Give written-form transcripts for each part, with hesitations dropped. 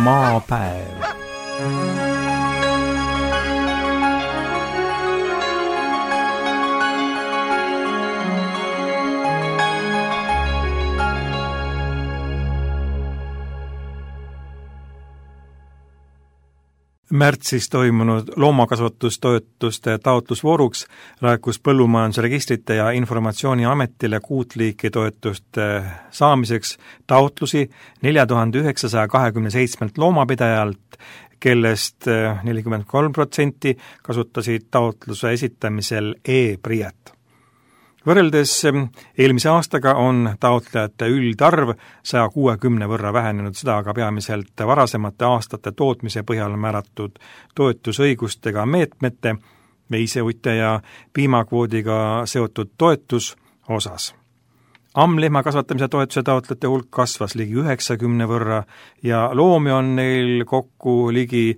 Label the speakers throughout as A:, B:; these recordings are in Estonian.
A: Maapäev. Märtsis toimunud loomakasvatustoetuste taotlusvooruks laekus Põllumajandusregistrite ja Informatsiooni Ametile 6 liiki toetuste saamiseks taotlusi 4927 loomapidajalt, kellest 43% kasutasid taotluse esitamisel e-PRIA-t. Võrreldes eelmise aastaga on taotlejate üldarv 160 võrra vähenenud, seda aga peamiselt varasemate aastate tootmise põhjal määratud toetusõigustega meetmete, veiseuite ja piimakvoodiga seotud toetus osas. Ammlehma kasvatamise toetuse taotlejate hulk kasvas ligi 90 võrra ja loomi on neil kokku ligi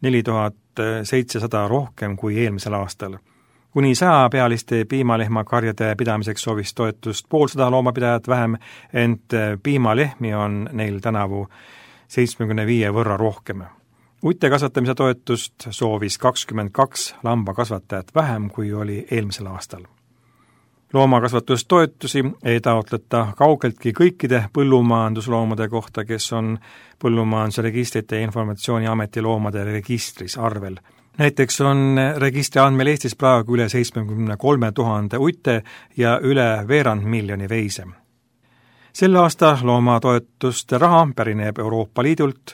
A: 4700 rohkem kui eelmisel aastal. Kuni 100 pealiste piimalehmakarjade pidamiseks soovis toetust 50 loomapidajat vähem, ent piimalehmi on neil tänavu 75 võrra rohkem. Uite kasvatamise toetust soovis 22 lambakasvatajat vähem, kui oli eelmisel aastal. Loomakasvatustoetusi ei taotleta kaugeltki kõikide põllumajandusloomade kohta, kes on Põllumajandusregistrite ja Informatsiooni Ameti loomade registris arvel. Näiteks on registri andmel Eestis praegu üle 73 000 uite ja üle 250 000 veise. Selle aasta loomatoetuste raha pärineb Euroopa Liidult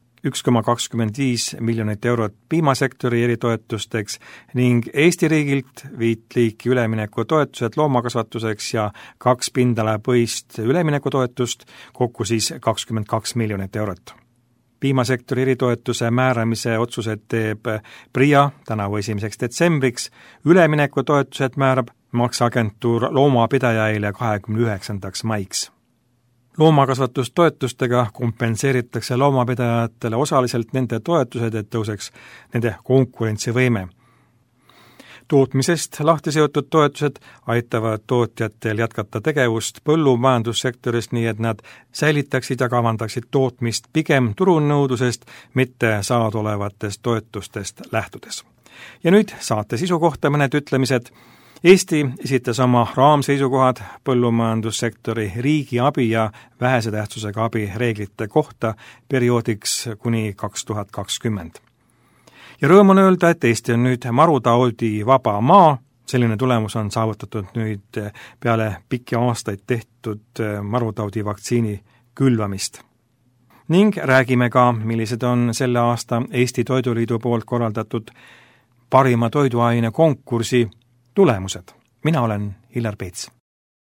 A: 1,25 miljonit eurot piimasektori eritoetusteks ning Eesti riigilt 5 liiki üleminekutoetused loomakasvatuseks ja 2 pindalapõhist üleminekutoetust, kokku siis 22 miljonit eurot. Piimasektori eritoetuse määramise otsused teeb PRIA tänavu 1. detsembriks, üleminekutoetused määrab makseagentuur loomapidajaile 29. maiks. Loomakasvatustoetustega kompenseeritakse loomapidajatele osaliselt nende toetused, et tõuseks nende konkurentsivõime. Tootmisest lahti seotud toetused aitavad tootjatel jätkata tegevust põllumajandussektoris nii, et nad säilitaksid ja kavandaksid tootmist pigem turunõudlusest, mitte saadolevatest toetustest lähtudes. Ja nüüd saate sisu kohta mõned ütlemised. Eesti esitas oma raamseisukohad põllumajandussektori riigi abi ja vähese tähtsusega abi reeglite kohta perioodiks kuni 2020. Ja rõõm on öelda, et Eesti on nüüd marutaudi vaba maa, selline tulemus on saavutatud nüüd peale pikki aastaid tehtud marutaudi vaktsiini külvamist. Ning räägime ka, millised on selle aasta Eesti Toiduliidu poolt korraldatud parima toiduaine konkursi tulemused. Mina olen Hillar Peets.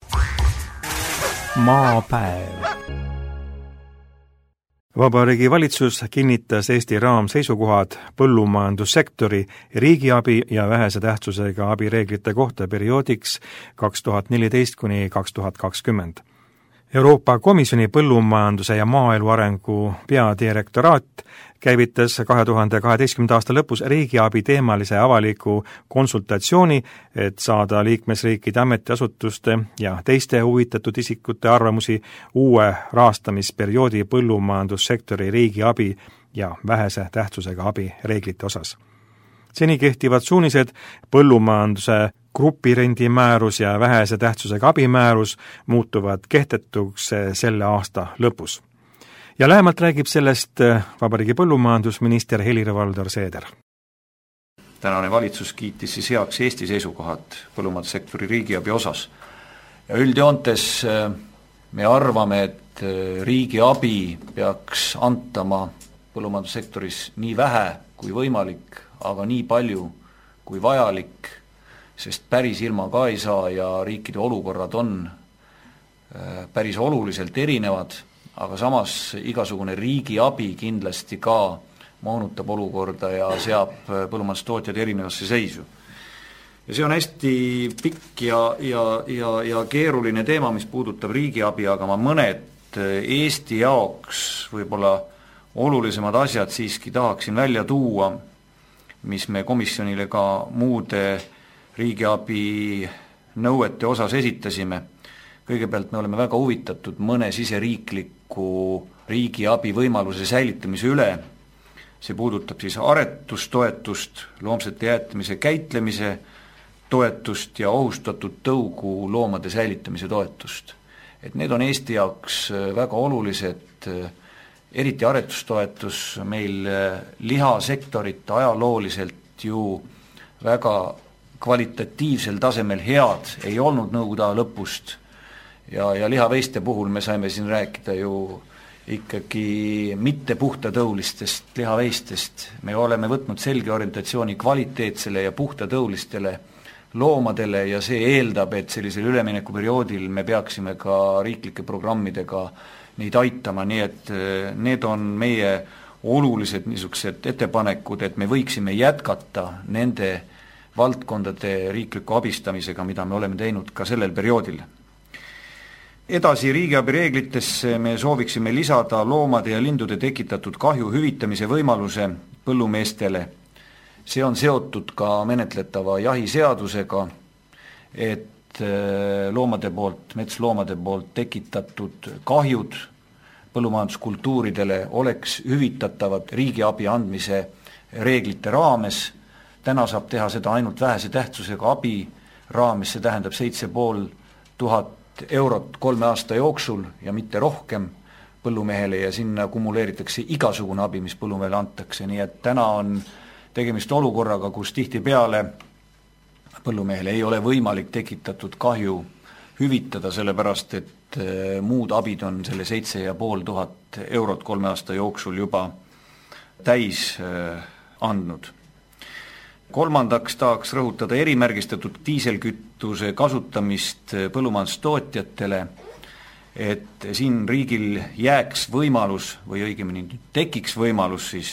A: Maapäev. Vabariigi Valitsus kinnitas Eesti raamseisukohad põllumajandussektori riigiabi ja vähese tähtsusega abireeglite kohta perioodiks 2014–2020. Euroopa Komisjoni põllumajanduse ja maaelu arengu peadirektoraat käivitas 2012. aasta lõpus riigiabi teemalise avaliku konsultatsiooni, et saada liikmesriikide ametiasutuste ja teiste huvitatud isikute arvamusi uue rahastamisperioodi põllumajandussektori riigiabi ja vähese tähtsusega abi reeglite osas. Seni kehtivad suunised põllumajanduse grupirendimäärus ja vähese tähtsusega abimäärus muutuvad kehtetuks selle aasta lõpus. Ja lähemalt räägib sellest Vabariigi põllumajandusminister Helir-Valdor Seeder.
B: Tänane valitsus kiitis siis heaks Eesti seisukohad põllumajandussektori riigiabi osas. Ja üldjoontes me arvame, et riigiabi peaks antama põllumajandussektoris nii vähe kui võimalik, aga nii palju kui vajalik, sest päris ilma ka ei saa ja riikide olukorrad on päris oluliselt erinevad, aga samas igasugune riigiabi kindlasti ka moonutab olukorda ja seab põllumajandustootjad erinevasse seisu. Ja see on hästi pikk ja keeruline teema, mis puudutab riigiabi, aga ma mõned Eesti jaoks võib-olla olulisemad asjad siiski tahaksin välja tuua, mis me komisjonile ka muude riigiabi nõuete osas esitasime. kõigepealt me oleme väga huvitatud mõne siseriikliku riigiabi võimaluse säilitamise üle, see puudutab siis aretustoetust, loomsete jäätmise käitlemise toetust ja ohustatud tõugu loomade säilitamise toetust. Et need on Eesti jaoks väga olulised, eriti aretustoetus meil lihasektorit ajalooliselt ju väga kvalitatiivsel tasemel head ei olnud nõukogude aja lõpust ja lihaveiste puhul me saime siin rääkida ju ikkagi mitte puhtatõulistest lihaveistest. Me oleme võtnud selge orientatsiooni kvaliteetsele ja puhtatõulistele loomadele ja see eeldab, et sellisel üleminekuperioodil me peaksime ka riiklike programmidega neid aitama, nii et need on meie olulised niisugused ettepanekud, et me võiksime jätkata nende valdkondade riikliku abistamisega, mida me oleme teinud ka sellel perioodil. Edasi riigiabi reeglitesse me sooviksime lisada loomade ja lindude tekitatud kahju hüvitamise võimaluse põllumeestele. See on seotud ka menetletava jahiseadusega, et loomade poolt, metsloomade poolt tekitatud kahjud põllumajanduskultuuridele oleks hüvitatavad riigiabi andmise reeglite raames. Täna saab teha seda ainult vähese tähtsusega abi raames, see tähendab 7500 eurot 3 aasta jooksul ja mitte rohkem põllumehele ja sinna kumuleeritakse igasugune abi, mis põllumehele antakse, nii et täna on tegemist olukorraga, kus tihtipeale põllumehele ei ole võimalik tekitatud kahju hüvitada, sellepärast et muud abid on selle 7500 eurot 3 aasta jooksul juba täis andnud. Kolmandaks tahaks rõhutada erimärgistatud diiselkütuse kasutamist põllumajandustootjatele, et siin riigil jääks võimalus või õigemini tekiks võimalus siis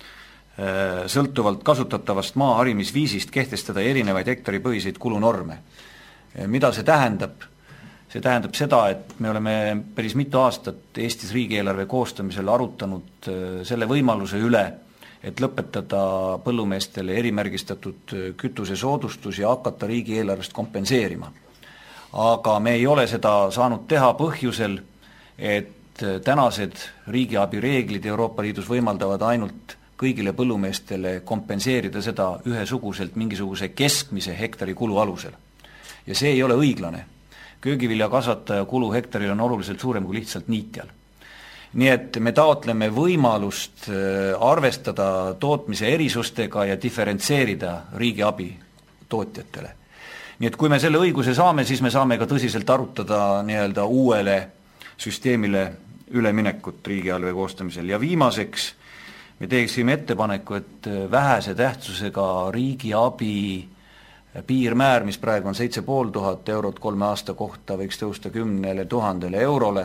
B: sõltuvalt kasutatavast maa harimisviisist kehtestada erinevaid hektaripõhiseid kulunorme. Mida see tähendab? See tähendab seda, et me oleme päris mitu aastat Eestis riigieelarve koostamisel arutanud selle võimaluse üle, et lõpetada põllumeestele erimärgistatud kütuse soodustus ja hakata riigieelarvest kompenseerima. Aga me ei ole seda saanud teha põhjusel, et tänased riigiabi reeglid Euroopa Liidus võimaldavad ainult kõigile põllumeestele kompenseerida seda ühesuguselt mingisuguse keskmise hektari kulu alusel. Ja see ei ole õiglane. Köögiviljakasvataja kulu hektaril on oluliselt suurem kui lihtsalt niitjal. Nii et me taotleme võimalust arvestada tootmise erisustega ja diferentseerida riigiabi tootjatele. Nii et kui me selle õiguse saame, siis me saame ka tõsiselt arutada nii-öelda uuele süsteemile üleminekut riigieelarve koostamisel. Ja viimaseks me teeksime ettepaneku, et vähese tähtsusega riigiabi piirmäär, mis praegu on 7500 eurot 3 aasta kohta, võiks tõusta 10 000 eurole.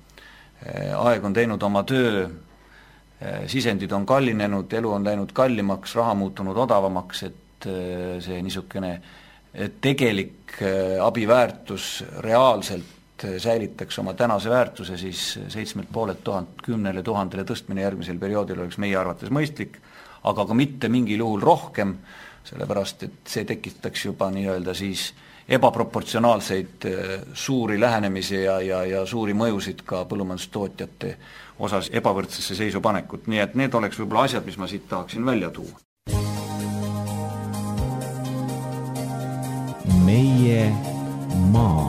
B: Aeg on teinud oma töö, sisendid on kallinenud, elu on läinud kallimaks, raha muutunud odavamaks, et see niisugune tegelik abiväärtus reaalselt säilitaks oma tänase väärtuse, siis 7500 10 000 tõstmine järgmisel perioodil oleks meie arvates mõistlik, aga ka mitte mingil juhul rohkem, sellepärast et see tekitaks juba nii-öelda siis ebaproportsionaalseid suuri lähenemisi ja suuri mõjusid ka põllumajandustootjate osas ebavõrdsesse seisu panekut. Nii et need oleks võib-olla asjad, mis ma siit tahaksin välja tuua.
C: Meie maa.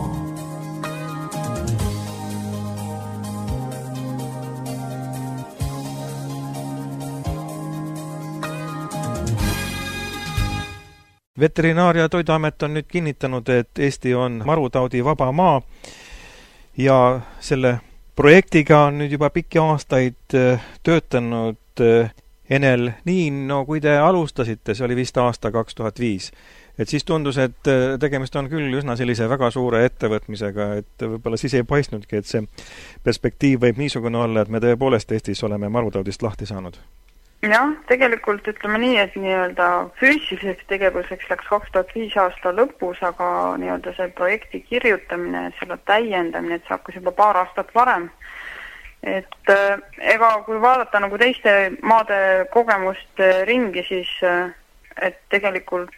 A: Veterinaar- ja Toiduamet on nüüd kinnitanud, et Eesti on marutaudi vaba maa ja selle projektiga on nüüd juba pikki aastaid töötanud Enel Niin. No kui te alustasite, see oli vist aasta 2005, et siis tundus, et tegemist on küll üsna sellise väga suure ettevõtmisega, et võib-olla siis ei paistnudki, et see perspektiiv võib niisugune olla, et me tõepoolest Eestis oleme marutaudist lahti saanud.
D: Jah, tegelikult ütleme nii, et nii-öelda füüsiliseks tegevuseks läks 2005 aasta lõpus, aga nii-öelda see projekti kirjutamine, selle täiendamine, et see hakkas juba paar aastat varem. Et ega kui vaadata nagu teiste maade kogemust ringi, siis et tegelikult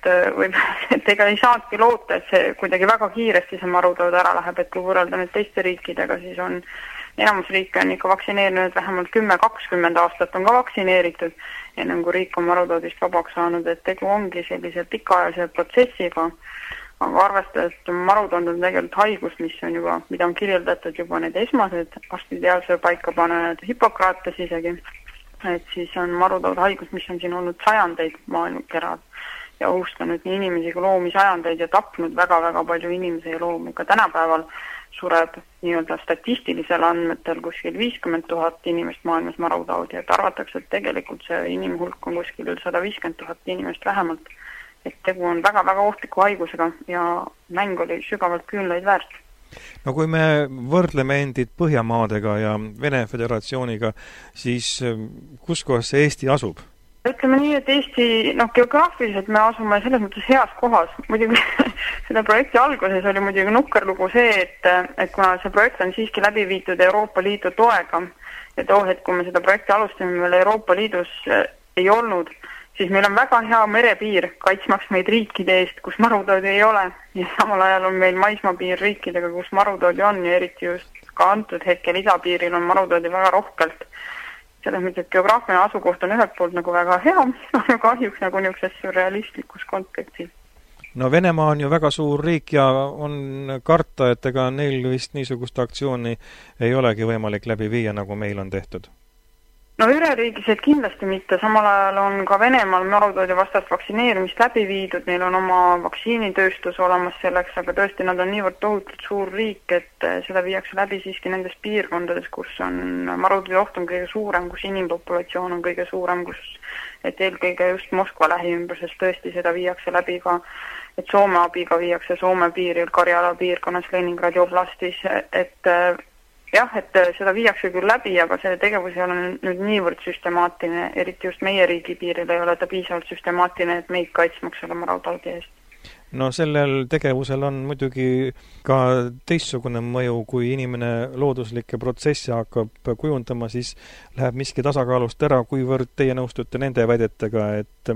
D: et ega ei saanudki loota, et see kuidagi väga kiiresti see marutood ära läheb, et kui võrrelda nüüd teiste riikidega, siis on enamus riike on ikka vaktsineerinud vähemalt 10-20 aastat on ka vaktsineeritud, enne kui riik on marutoodist vabaks saanud, et tegu ongi sellise pikaajalise protsessiga, aga arvestades, et marutood on tegelikult haigus, mis on juba, mida on kirjeldatud juba need esmased arstiteaduse paika panenud Hippokrates isegi, et siis on marutood haigus, mis on siin olnud sajandeid maailmakeral ja ohustanud nii inimesi kui loomi sajandeid ja tapnud väga-väga palju inimesi ja loomi. Ka tänapäeval sureb nii-öelda statistilisel andmetel kuskil 50 000 inimest maailmas marutoodi, et arvatakse, et tegelikult see inimhulk on kuskil 150 000 inimest vähemalt, et tegu on väga-väga ohtliku haigusega ja mäng oli sügavalt küünlaid väärt.
A: No kui me võrdleme endid Põhjamaadega ja Vene Föderatsiooniga, siis kus kohas see Eesti asub?
D: Ütleme nii, et Eesti, geograafiliselt me asume selles mõttes heas kohas. Muidugi seda projekti alguses oli muidugi nukkerlugu see, et kuna see projekt on siiski läbi viidud Euroopa Liidu toega ja too hetk, kui me seda projekti alustame, veel Euroopa Liidus ei olnud, siis meil on väga hea merepiir kaitsmaks meid riikide eest, kus marutoodi ei ole ja samal ajal on meil maismaapiir riikidega, kus marutoodi on ja eriti just ka antud hetkel idapiiril on marutoodi väga rohkelt. Selles mõttes, et geograafiline asukoht on ühelt poolt nagu väga hea, aga kahjuks nagu niisuguses surrealistlikus kontekstis.
A: No Venemaa on ju väga suur riik ja on karta, et ega neil vist niisugust aktsiooni ei olegi võimalik läbi viia, nagu meil on tehtud.
D: No üleriigiliselt kindlasti mitte, samal ajal on ka Venemaal marutoodi vastast vaktsineerimist läbi viidud, neil on oma vaktsiinitööstus olemas selleks, aga tõesti nad on niivõrd tohutult suur riik, et seda viiakse läbi siiski nendes piirkondades, kus on marutoodi oht on kõige suurem, kus inimpopulatsioon on kõige suurem, kus et eelkõige just Moskva lähiümbruses tõesti seda viiakse läbi ka, et Soome abiga viiakse Soome piiril, Karjala piirkonnas, Leningradi oblastis, et jah, et seda viiakse küll läbi, aga see tegevus ei ole nüüd niivõrd süstemaatiline, eriti just meie riigi piiril ei ole ta piisavalt süstemaatiline, et meid kaitsmaks selle marutoodi eest.
A: No sellel tegevusel on muidugi ka teistsugune mõju, kui inimene looduslikke protsesse hakkab kujundama, siis läheb miski tasakaalust ära, kuivõrd teie nõustute nende väidetega, et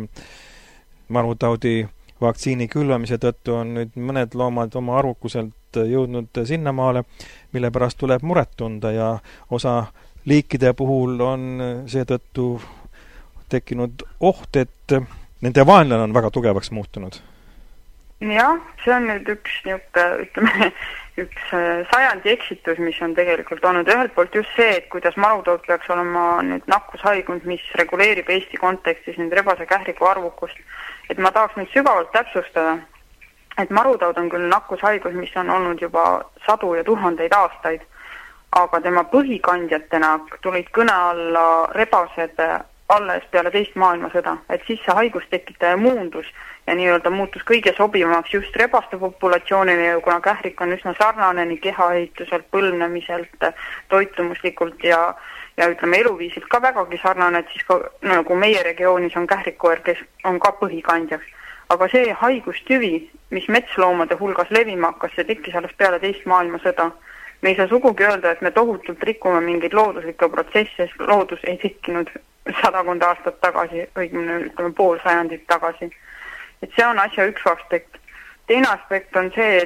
A: marutoodi vaktsiini külvamise tõttu on nüüd mõned loomad oma arvukuselt jõudnud sinnamaale, mille pärast tuleb muret tunda ja osa liikide puhul on seetõttu tekkinud oht, et nende vaenlane on väga tugevaks muutunud.
D: Jah, see on nüüd üks sajandi eksitus, mis on tegelikult olnud ühelt poolt just see, et kuidas marutood peaks olema nüüd nakkushaigund, mis reguleerib Eesti kontekstis nüüd rebase kähriku arvukust. Et ma tahaks nüüd sügavalt täpsustada, et marutood on küll nakkushaigus, mis on olnud juba sadu ja tuhandeid aastaid, aga tema põhikandjatena tulid kõne alla rebased alles peale teist maailmasõda, et siis see haigustekitaja muundus ja nii-öelda muutus kõige sobivamaks just rebaste populatsioonile ja kuna kährik on üsna sarnane nii kehaehituselt, põlvnemiselt, toitumuslikult ja ütleme eluviisilt ka vägagi sarnane, et siis ka, nagu meie regioonis on kährikkoer, kes on ka põhikandjaks. Aga see haigustüvi, mis metsloomade hulgas levima hakkas, see tekkis alles peale teist maailmasõda. Me ei saa sugugi öelda, et me tohutult rikume mingeid looduslikke protsesse, sest loodus ei tekkinud 100 aastat tagasi, õigemini ütleme pool sajandit tagasi. Et see on asja üks aspekt. Teine aspekt on see,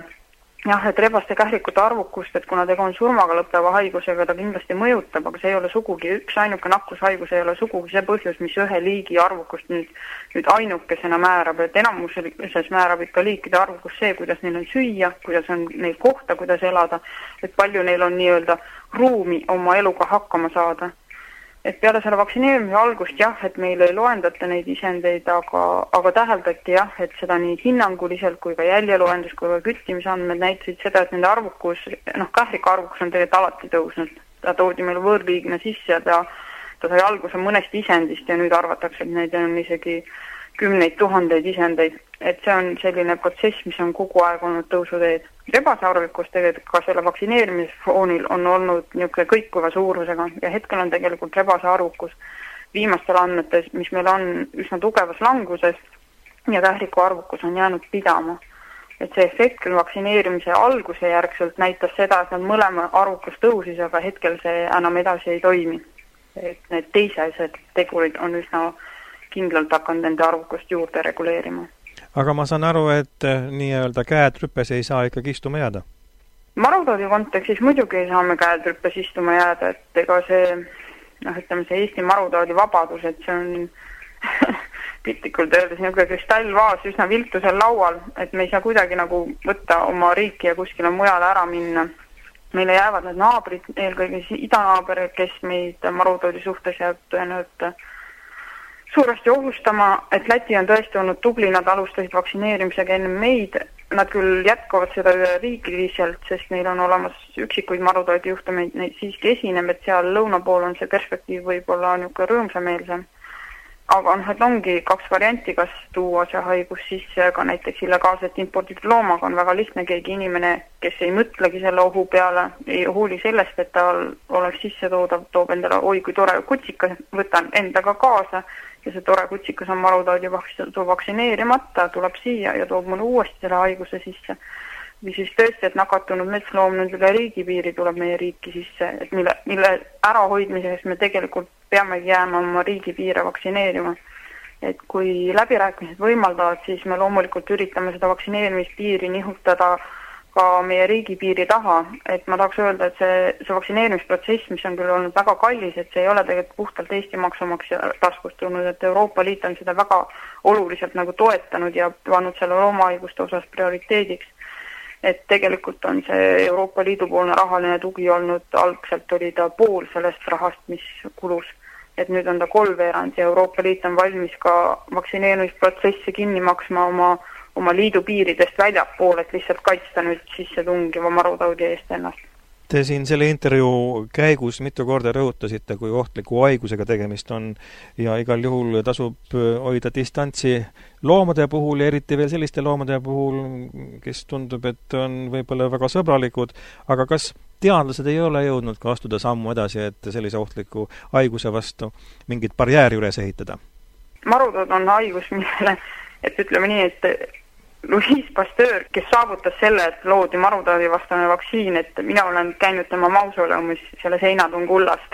D: et rebaste kährikute arvukust, et kuna tegu on surmaga lõppeva haigusega, ta kindlasti mõjutab, aga see ei ole sugugi üks ainuke nakkushaigus, ei ole sugugi see põhjus, mis ühe liigi arvukust nüüd ainukesena määrab, et enamuses määrab ikka liikide arvukus see, kuidas neil on süüa, kuidas on neil kohta, kuidas elada, et palju neil on nii-öelda ruumi oma eluga hakkama saada. Et peale selle vaktsineerimise algust jah, et meil ei loendata neid isendeid, aga täheldati jah, et seda nii hinnanguliselt kui ka jäljeloendus kui ka küttimisandmed näitasid seda, et nende arvukus, kährika arvukus on tegelikult alati tõusnud. Ta toodi meil võõrliigina sisse ja ta sai alguse mõnest isendist ja nüüd arvatakse, et neid on isegi 10 000 isendeid. Et see on selline protsess, mis on kogu aeg olnud tõusuteed. Rebase arvukus tegelikult ka selle vaktsineerimisfoonil on olnud niisugune kõikuva suurusega ja hetkel on tegelikult rebase arvukus viimastel andmetes, mis meil on üsna tugevas languses ja kähriku arvukus on jäänud pidama. Et see efekt vaktsineerimise alguse järgselt näitas seda, et nad mõlema arvukus tõusis, aga hetkel see enam edasi ei toimi. Et need teised tegurid on üsna kindlalt hakanud nende arvukust juurde reguleerima.
A: Aga ma saan aru, et nii-öelda käed rüppes ei saa ikkagi istuma jääda?
D: Marutoodi kontekstis muidugi ei saa me käed rüppes istuma jääda, et ega see, ütleme see Eesti marutoodi vabadus, et see on piltlikult öeldes niisugune kristallvaas üsna viltusel laual, et me ei saa kuidagi nagu võtta oma riiki ja kuskile mujale ära minna. Meile jäävad need naabrid, eelkõige idanaaber, kes meid marutoodi suhtes jääb tõenäoliselt suuresti ohustama, et Läti on tõesti olnud tubli, nad alustasid vaktsineerimisega enne meid, nad küll jätkavad seda riigiliselt, sest neil on olemas üksikuid marutoodi juhtumeid, neid siiski esineb, et seal lõuna pool on see perspektiiv võib-olla niisugune rõõmsameelsem. Aga et ongi kaks varianti, kas tuua see haigus sisse, ka näiteks illegaalselt imporditud loomaga on väga lihtne, keegi inimene, kes ei mõtlegi selle ohu peale, ei hooli sellest, et tal oleks sisse toodav, toob endale, oi kui tore kutsika, võtan endaga kaasa ja see tore kutsikas on marutoodi vaktsineerimata, tuleb siia ja toob mulle uuesti selle haiguse sisse. Või siis tõesti, et nakatunud metsloom nüüd üle riigipiiri tuleb meie riiki sisse, et mille ärahoidmiseks me tegelikult peamegi jääma oma riigipiire vaktsineerima. Et kui läbirääkimised võimaldavad, siis me loomulikult üritame seda vaktsineerimispiiri nihutada ka meie riigipiiri taha. Et ma tahaks öelda, et see vaktsineerimisprotsess, mis on küll olnud väga kallis, et see ei ole tegelikult puhtalt Eesti maksumaksja taskust tulnud, et Euroopa Liit on seda väga oluliselt nagu toetanud ja pannud selle loomahaiguste osas prioriteediks. Et tegelikult on see Euroopa Liidu poolne rahaline tugi olnud, algselt oli ta pool sellest rahast, mis kulus. Et nüüd on ta 3/4 ja Euroopa Liit on valmis ka vaktsineerimisprotsessi kinni maksma oma liidu piiridest väljapool, et lihtsalt kaitsta nüüd sisse tungiva marutoodi eest ennast.
A: Te siin selle intervjuu käigus mitu korda rõhutasite, kui ohtliku haigusega tegemist on ja igal juhul tasub hoida distantsi loomade puhul ja eriti veel selliste loomade puhul, kes tundub, et on võib-olla väga sõbralikud, aga kas teadlased ei ole jõudnud ka astuda sammu edasi, et sellise ohtliku haiguse vastu mingit barjääri üles ehitada?
D: Marutood on haigus, millele, et ütleme nii, et Louis Pasteur, kes saavutas selle, et loodi marutoodi vastane vaktsiin, et mina olen käinud tema mausoleumis selle seinatung kullast.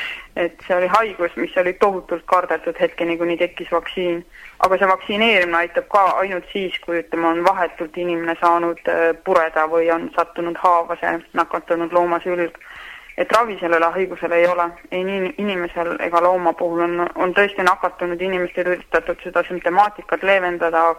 D: Et see oli haigus, mis oli tohutult kardetud hetkeni, kuni tekkis vaktsiin. Aga see vaktsineerimine aitab ka ainult siis, kui on vahetult inimene saanud pureda või on sattunud haava see nakatunud looma sülg. Et ravi sellele haigusele ei ole. Ei nii inimesel ega looma puhul on tõesti nakatunud inimestel üritatud seda sümptomaatikat leevendada,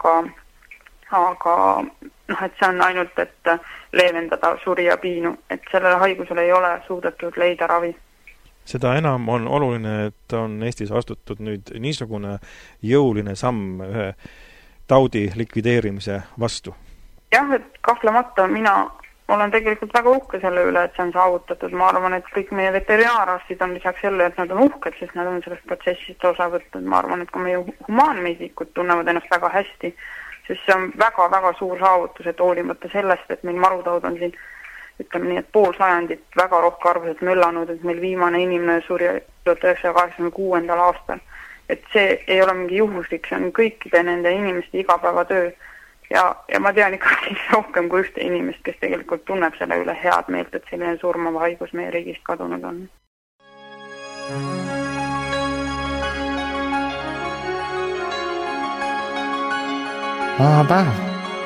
D: aga et see on ainult, et leevendada surja piinu, et sellele haigusele ei ole suudetud leida ravi.
A: Seda enam on oluline, et on Eestis astutud nüüd niisugune jõuline samm ühe taudi likvideerimise vastu.
D: Jah, et kahtlemata mina olen tegelikult väga uhke selle üle, et see on saavutatud. Ma arvan, et kõik meie veterinaararstid on lisaks selle, et nad on uhked, sest nad on sellest protsessist osa võtnud. Ma arvan, et ka meie humaanmeedikud tunnevad ennast väga hästi, sest see on väga-väga suur saavutus, et hoolimata sellest, et meil marutood on siin, ütleme nii, et pool sajandit väga rohke arvuselt möllanud, et meil viimane inimene suri 1986. aastal. Et see ei ole mingi juhuslik, see on kõikide nende inimeste igapäevatöö. Ja ma tean ikkagi rohkem kui ühte inimest, kes tegelikult tunneb selle üle head meelt, et selline surmav haigus meie riigist kadunud on.
C: Maapäev.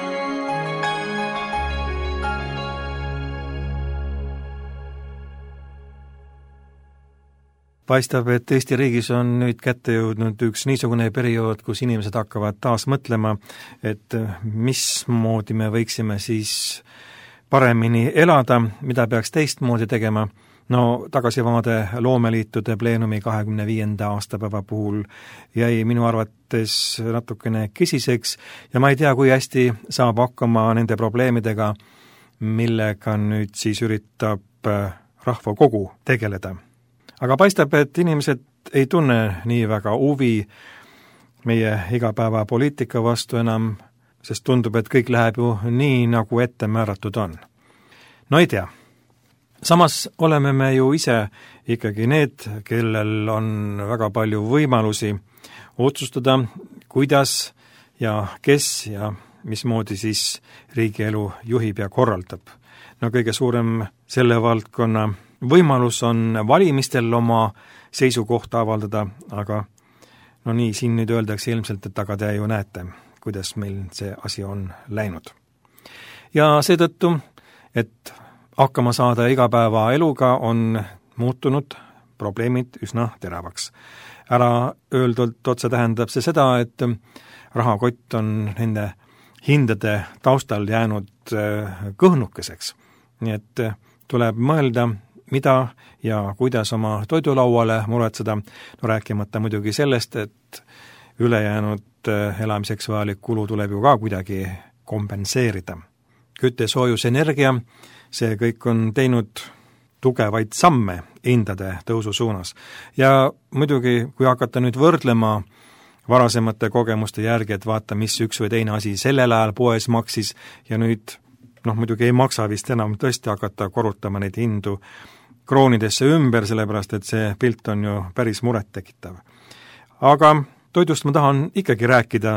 A: Paistab, et Eesti riigis on nüüd kätte jõudnud üks niisugune periood, kus inimesed hakkavad taas mõtlema, et mismoodi me võiksime siis paremini elada, mida peaks teistmoodi tegema. No tagasivaade Loomeliitude pleenumi 25. aastapäeva puhul jäi minu arvates natukene kesiseks ja ma ei tea, kui hästi saab hakkama nende probleemidega, millega nüüd siis üritab rahvakogu tegeleda. Aga paistab, et inimesed ei tunne nii väga huvi meie igapäeva poliitika vastu enam, sest tundub, et kõik läheb ju nii, nagu ette määratud on. No ei tea. Samas oleme me ju ise ikkagi need, kellel on väga palju võimalusi otsustada, kuidas ja kes ja mismoodi siis riigielu juhib ja korraldab. No kõige suurem selle valdkonna võimalus on valimistel oma seisukohta avaldada, aga No nii, siin nüüd öeldakse ilmselt, et aga te ju näete, kuidas meil see asi on läinud. Ja seetõttu, et hakkama saada igapäevaeluga on muutunud probleemid üsna teravaks. Ära öeldult otse tähendab see seda, et rahakott on nende hindade taustal jäänud kõhnukeseks. Nii et tuleb mõelda, mida ja kuidas oma toidulauale muretseda, no rääkimata muidugi sellest, et ülejäänud elamiseks vajalik kulu tuleb ju ka kuidagi kompenseerida. Küte, soojus, energia, see kõik on teinud tugevaid samme hindade tõusu suunas. Ja muidugi, kui hakata nüüd võrdlema varasemate kogemuste järgi, et vaata, mis üks või teine asi sellel ajal poes maksis ja nüüd, muidugi ei maksa vist enam tõesti hakata korrutama neid hindu kroonidesse ümber, sellepärast et see pilt on ju päris muret tekitav. Aga toidust ma tahan ikkagi rääkida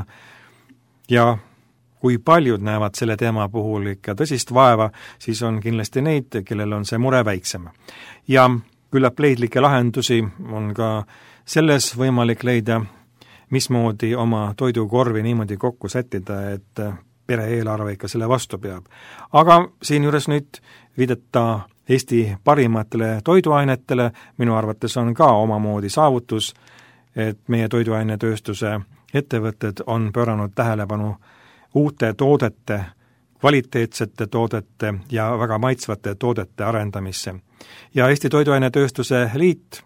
A: ja kui paljud näevad selle teema puhul ikka tõsist vaeva, siis on kindlasti neid, kellel on see mure väiksem. Ja küllap leidlikke lahendusi on ka selles võimalik leida, mismoodi oma toidukorvi niimoodi kokku sättida, et pere eelarve ikka selle vastu peab. Aga siinjuures nüüd viidata Eesti parimatele toiduainetele, minu arvates on ka omamoodi saavutus, et meie toiduainetööstuse ettevõtted on pööranud tähelepanu uute toodete, kvaliteetsete toodete ja väga maitsvate toodete arendamisse. Ja Eesti Toiduainetööstuse Liit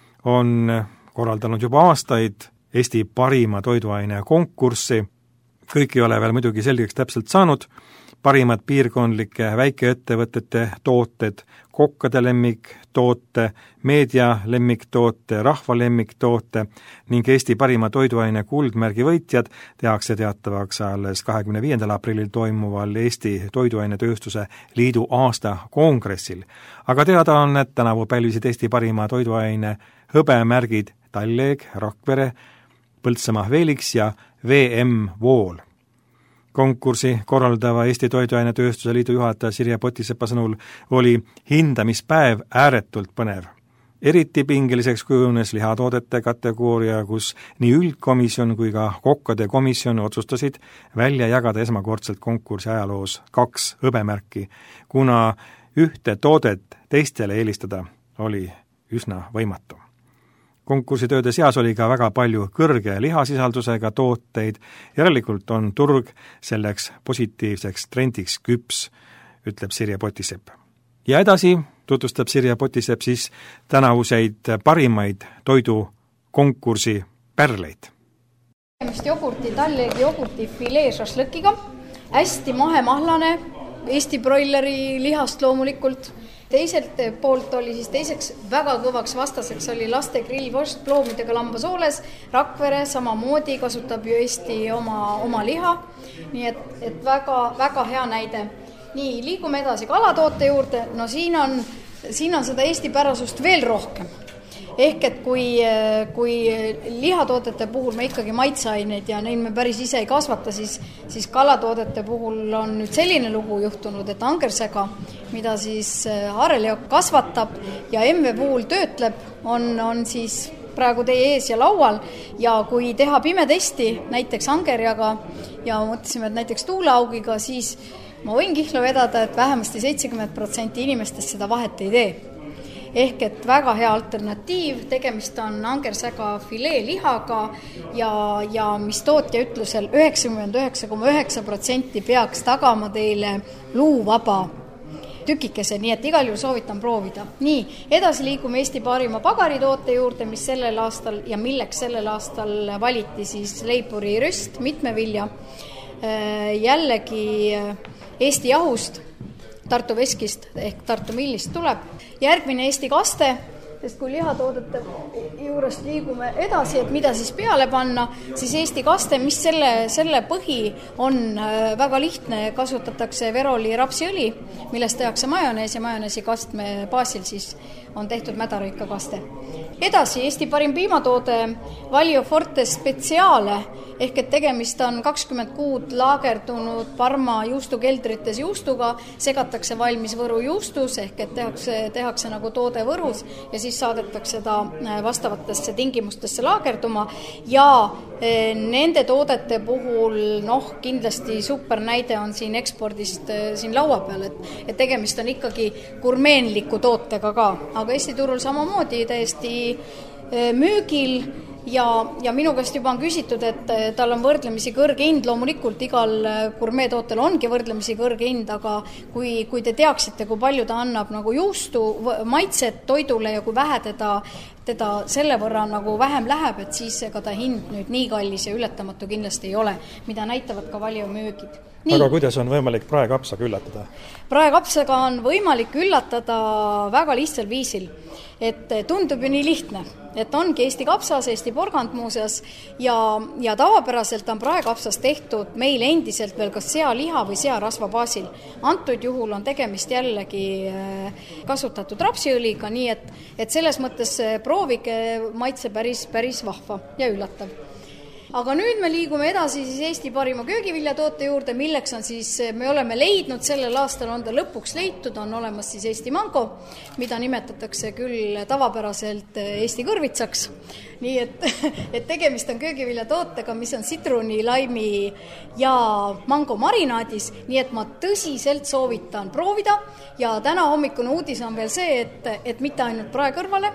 A: on korraldanud juba aastaid Eesti parima toiduaine konkurssi. Kõik ei ole veel muidugi selgeks täpselt saanud. Parimad piirkondlike väikeettevõtete tooted, kokkade lemmiktoote, meedia lemmiktoote, rahva lemmiktoote ning Eesti parima toiduaine kuldmärgi võitjad tehakse teatavaks alles 25. aprillil toimuval Eesti Toiduainetööstuse Liidu aasta kongressil. Aga teada on, et tänavu pälvisid Eesti parima toiduaine hõbemärgid Talleeg, Rakvere, Põltsamaa Veeliks ja VM Vool. Konkursi korraldava Eesti Toiduainetööstuse Liidu juhataja Sirje Potisepa sõnul oli hindamispäev ääretult põnev. Eriti pingeliseks kujunes lihatoodete kategooria, kus nii üldkomisjon kui ka kokkade komisjon otsustasid välja jagada esmakordselt konkursi ajaloos 2 hõbemärki, kuna ühte toodet teistele eelistada oli üsna võimatu. Konkursitööde seas oli ka väga palju kõrge lihasisaldusega tooteid, järelikult on turg selleks positiivseks trendiks küps, ütleb Sirje Potisepp. Ja edasi tutvustab Sirje Potisepp siis tänavuseid parimaid toidukonkursi pärleid.
E: Jogurti, Talleegi jogurti filee šašlõkiga, hästi mahemahlane, Eesti broileri lihast loomulikult. Teiselt poolt oli siis teiseks väga kõvaks vastaseks oli laste grillvorst ploomidega lambasooles. Rakvere samamoodi kasutab ju Eesti oma liha, nii et väga hea näide. Nii, liigume edasi kalatoote juurde, no siin on seda Eesti pärasust veel rohkem. Ehk et kui lihatoodete puhul me ikkagi maitseaineid ja neid me päris ise ei kasvata, siis kalatoodete puhul on nüüd selline lugu juhtunud, et angersega, mida siis Hareljaak kasvatab ja MV puhul töötleb, on siis praegu teie ees ja laual ja kui teha pimetesti näiteks angerjaga ja mõtlesime, et näiteks tuuleaugiga, siis ma võin kihla vedada, et vähemasti 70% inimestest seda vahet ei tee. Ehk et väga hea alternatiiv, tegemist on angersäga filee lihaga ja mis tootja ütlusel 99,9% peaks tagama teile luuvaba tükikese, nii et igal juhul soovitan proovida. Nii, edasi liigume Eesti parima pagaritoote juurde, mis sellel aastal ja milleks sellel aastal valiti siis leipuri rüst, mitmevilja, jällegi Eesti jahust, Tartu Veskist ehk Tartu Millist tuleb. Järgmine Eesti kaste, sest kui lihatoodete juurest liigume edasi, et mida siis peale panna, siis Eesti kaste, mis selle põhi on väga lihtne, kasutatakse Veroli rapsiõli, millest tehakse majonees ja majoneesi kastme baasil siis on tehtud mädarõikakaste. Edasi Eesti parim piimatoode Valio Forte Speciale ehk et tegemist on 20 kuud laagerdunud Parma juustukeldrites juustuga, segatakse valmis Võru juustus ehk et tehakse nagu toode Võrus ja siis saadetakse ta vastavatesse tingimustesse laagerduma ja nende toodete puhul kindlasti super näide on siin ekspordist siin laua peal, et tegemist on ikkagi gurmeenliku tootega ka, aga Eesti turul samamoodi täiesti müügil ja minu käest juba on küsitud, et tal on võrdlemisi kõrge hind, loomulikult igal gurmeetootel ongi võrdlemisi kõrge hind, aga kui te teaksite, kui palju ta annab nagu juustu maitset toidule ja kui vähe teda selle võrra nagu vähem läheb, et siis ega ta hind nüüd nii kallis ja ületamatu kindlasti ei ole, mida näitavad ka Valio müügid. Nii.
A: Aga kuidas on võimalik praekapsaga üllatada?
E: Praekapsaga on võimalik üllatada väga lihtsal viisil, et tundub ju nii lihtne, et ongi Eesti kapsas, Eesti porgand muuseas ja tavapäraselt on praekapsas tehtud meil endiselt veel kas sealiha või searasva baasil. Antud juhul on tegemist jällegi kasutatud rapsiõliga, nii et selles mõttes proovige maitse päris vahva ja üllatav. Aga nüüd me liigume edasi siis Eesti parima köögiviljatoote juurde, milleks on siis, me oleme leidnud, sellel aastal on ta lõpuks leitud, on olemas siis Eesti mango, mida nimetatakse küll tavapäraselt Eesti kõrvitsaks. Nii et tegemist on köögiviljatootega, mis on sitruni, laimi ja mango marinaadis, nii et ma tõsiselt soovitan proovida ja täna hommikune uudis on veel see, et mitte ainult praekõrvale,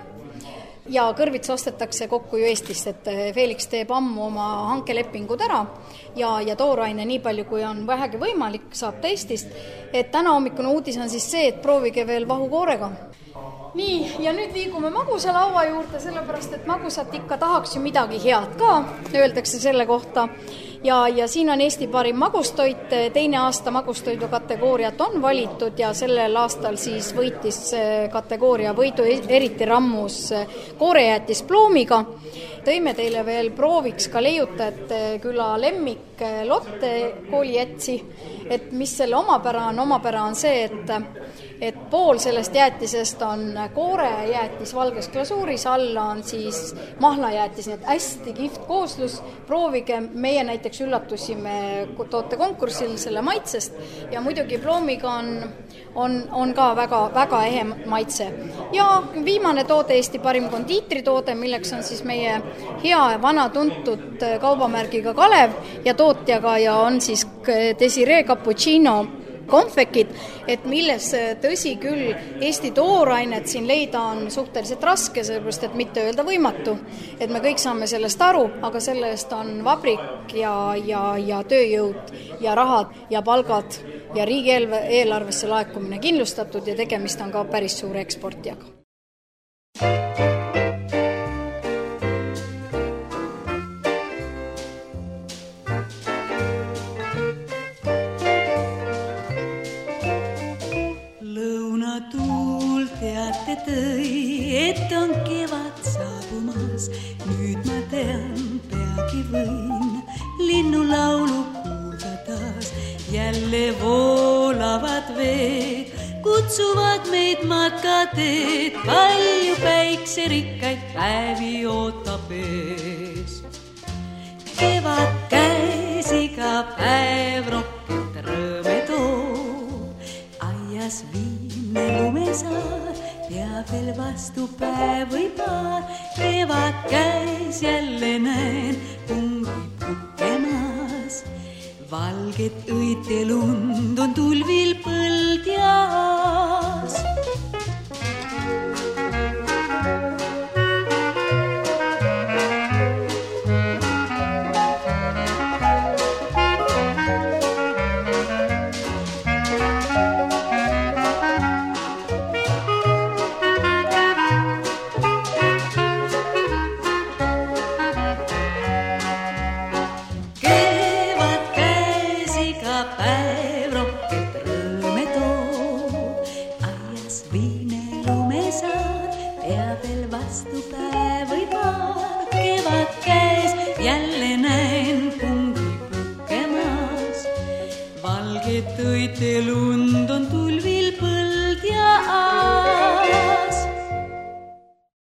E: ja kõrvits ostetakse kokku ju Eestist, et Felix teeb ammu oma hankelepingud ära ja tooraine nii palju, kui on vähegi võimalik, saab ta Eestist. Et täna hommikune uudis on siis see, et proovige veel vahukoorega. Nii, ja nüüd liigume magusa laua juurde, sellepärast, et magusat ikka tahaks ju midagi head ka, öeldakse selle kohta. Ja siin on Eesti parim magustoit, teine aasta magustoidu kategooriat on valitud ja sellel aastal siis võitis kategooria võidu eriti rammus koorejäätis ploomiga. Tõime teile veel prooviks ka leiutajate küla lemmik Lotte koolijätsi, et mis selle omapära on see, et pool sellest jäätisest on koorejäätis valges glasuuris, alla on siis mahlajäätis, nii et hästi kihvt kooslus, proovige, meie näiteks üllatusime tootekonkursil selle maitsest ja muidugi ploomiga on ka väga ehe maitse. Ja viimane toode, Eesti parim kondiitritoode, milleks on siis meie hea vana tuntud kaubamärgiga Kalev ja tootjaga ja on siis Desiree Cappuccino konfekid, et milles tõsi küll Eesti toorainet siin leida on suhteliselt raske, sellepärast et mitte öelda võimatu, et me kõik saame sellest aru, aga selle eest on vabrik ja tööjõud ja rahad ja palgad ja riigi eelarvesse laekumine kindlustatud ja tegemist on ka päris suure eksportijaga.
F: Et on kevad saabumas, nüüd ma tean, peagi võin linnulaulu kuulda taas. Jälle voolavad veed, kutsuvad meid matkateed, palju päikserikkaid päevi ootab ees. Kevad käes, iga päev rohket rõõme toob, aias viimne lumesaar, ja veel vastu päev või paar, kevad käis jälle näen, pungib kukkemas. Valget õit ja lund on tulvil põld ja aas.
G: Valget õite lund on